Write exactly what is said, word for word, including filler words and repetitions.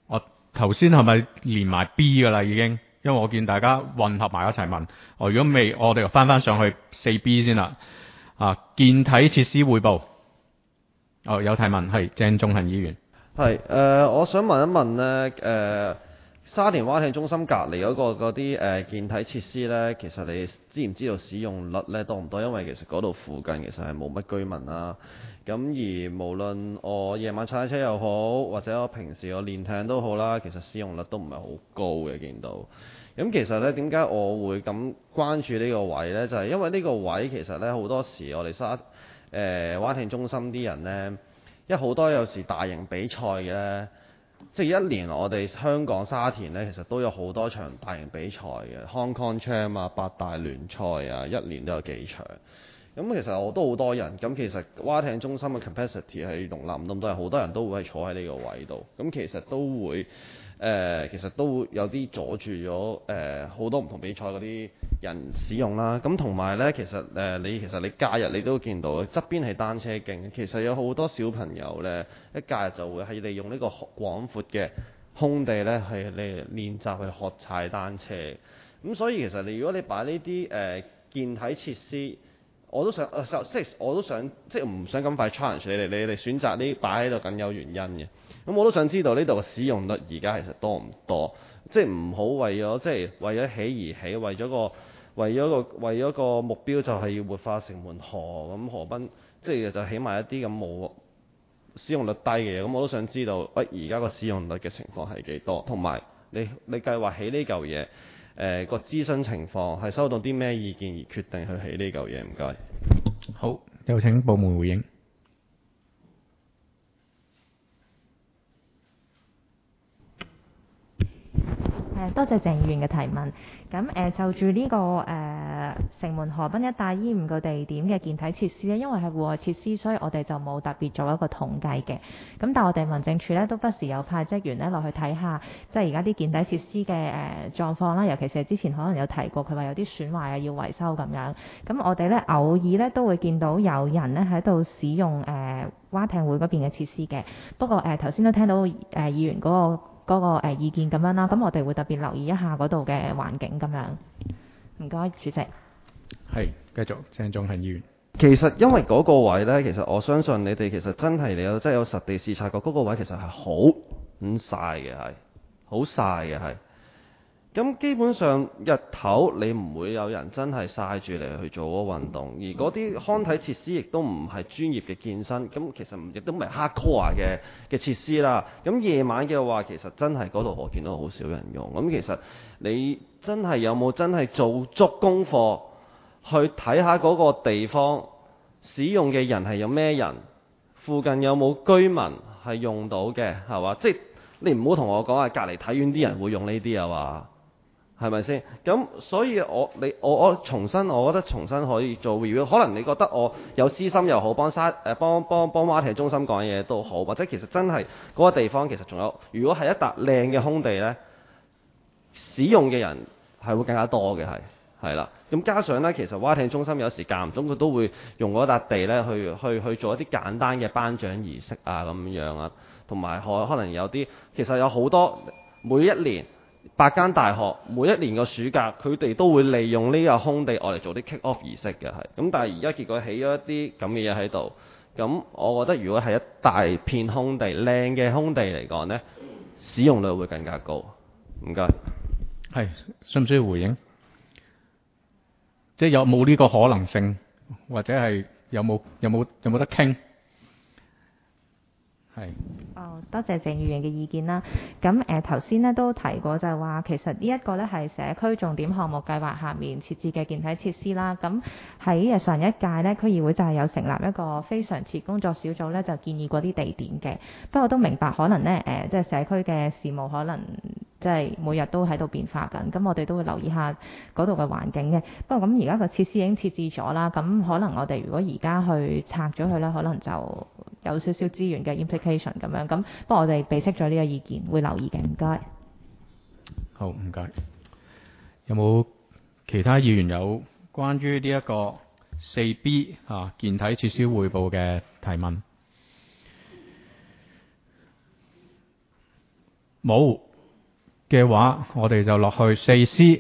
我頭先係咪連埋 B 噶啦已經？因為我見大家混合埋一齊問。哦，如果未，我哋就翻翻上去四 B 先啦。啊，健體設施匯報。哦，有提問係鄭仲恒議員。 係誒、呃，我想問一問呢，誒、呃、沙田灣艇中心隔離嗰個嗰啲誒健體設施呢，其實你知唔知道使用率呢多唔多？因為其實嗰度附近其實係冇乜居民啦。咁而無論我夜晚踩車又好，或者我平時我練艇都好啦，其實使用率都唔係好高嘅，見到。咁其實呢，點解我會咁關注呢個位呢？就係、是、因為呢個位其實呢，好多時我哋沙誒、呃、灣艇中心啲人呢，因為好多有時大型比賽嘅呢，即係一年我哋香港沙田呢，其實都有好多場大型比賽嘅 Hong Kong Champ 啊、八大聯賽啊，一年都有幾場。咁其實我都好多人，咁其實蛙艇中心嘅 capacity 係容納唔到咁多人，好多人都會係坐喺呢個位度。咁其實都會誒、呃，其實都會有啲阻住咗誒好多唔同比賽嗰啲人使用啦。咁同埋呢，其實誒、呃、你其實你假日你都見到側邊係單車徑，其實有好多小朋友呢，一假日就會係利用呢個廣闊嘅空地呢，係嚟練習去學踩單車。咁所以其實你如果你擺呢啲誒健體設施，我都想，誒即係我都想，即係唔想咁快 challenge 你哋，你哋選擇呢擺喺度梗有原因嘅。咁我都想知道呢度嘅使用率而家其實多唔多？即係唔好為咗即係為咗起而起，為咗個為咗個為咗個目標就係要活化城門河咁河濱，即係就起埋一啲咁冇使用率低嘅嘢。咁我都想知道，喂而家個使用率嘅情況係幾多？同埋你你計劃起呢嚿嘢？誒、呃、個諮詢情況係收到啲咩意見而決定去起呢嚿嘢？唔該。 好，有請部門回應。 誒，多謝鄭議員嘅提問。咁誒、呃、就住呢、這個誒、呃、城門河濱一帶依五個地點嘅健體設施咧，因為係戶外設施，所以我哋就冇特別做一個統計嘅。咁但係我哋民政處咧都不時有派職員咧落去睇下，即係而家啲健體設施嘅誒、呃、狀況啦。尤其是之前可能有提過，佢話有啲損壞啊要維修咁樣。咁我哋咧偶爾咧都會見到有人咧喺度使用誒蛙艇會嗰邊嘅設施嘅。不過誒頭先都聽到誒、呃、議員嗰、那個。嗰個誒意見咁樣啦，咁我哋會特別留意一下嗰度嘅環境咁樣。唔該，主席。係， 繼續鄭仲恒議員。 其實因為嗰個位呢，其實我相信你哋其實真係你有真係有實地視察過嗰個位，其實係好咁曬嘅，係好曬嘅係。咁基本上日頭你唔會有人真係曬住嚟去做嗰個運動，而嗰啲康體設施亦都唔係專業嘅健身，咁其實亦都唔係 hardcore 嘅嘅設施啦。咁夜晚嘅話，其實真係嗰度我見到好少人用。咁其實你真係有冇真係做足功課去睇下嗰個地方使用嘅人係有咩人，附近有冇居民係用到嘅，係嘛？即係你唔好同我講話隔離體院啲人會用呢啲啊嘛。係咪先？咁所以我你我我重新，我覺得重新可以做 review。可能你覺得我有私心又好，幫沙誒幫幫幫蛙艇中心講嘢都好，或者其實真係嗰個地方其實仲有，如果係一笪靚嘅空地呢，使用嘅人係會更加多嘅，係係啦。咁加上呢，其實蛙艇中心有時間唔中佢都會用嗰笪地呢去去去做一啲簡單嘅頒獎儀式啊咁樣啊，同埋可可能有啲其實有好多每一年。八間大學每一年個暑假，佢哋都會利用呢個空地我嚟做啲 kick off 儀式嘅，係咁。但係而家結果起咗一啲咁嘅嘢喺度，咁我覺得如果係一大片空地靚嘅空地嚟講呢，使用率會更加高。唔該。 係，需唔需要回應？即係有冇呢個可能性，或者係有冇有冇有冇得傾？係。 哦，多謝鄭議員嘅意見啦。咁誒頭先咧都提過就係話，其實呢一個咧係社區重點項目計劃下面設置嘅健體設施啦。咁喺上一屆咧區議會就係有成立一個非常設工作小組咧，就建議過啲地點嘅。不過都明白可能咧誒，即係社區嘅事務可能即係每日都喺度變化緊。咁我哋都會留意下嗰度嘅環境嘅。不過咁而家個設施已經設置咗啦，咁可能我哋如果而家去拆咗佢咧，可能就有少少資源嘅 implication 咁樣。咁不過我哋備悉咗呢個意見，會留意嘅。唔該。 好，唔該。有冇其他議員有關於呢一個四 B 啊健體設施匯報嘅提問？ 冇嘅話，我哋就落去四 C。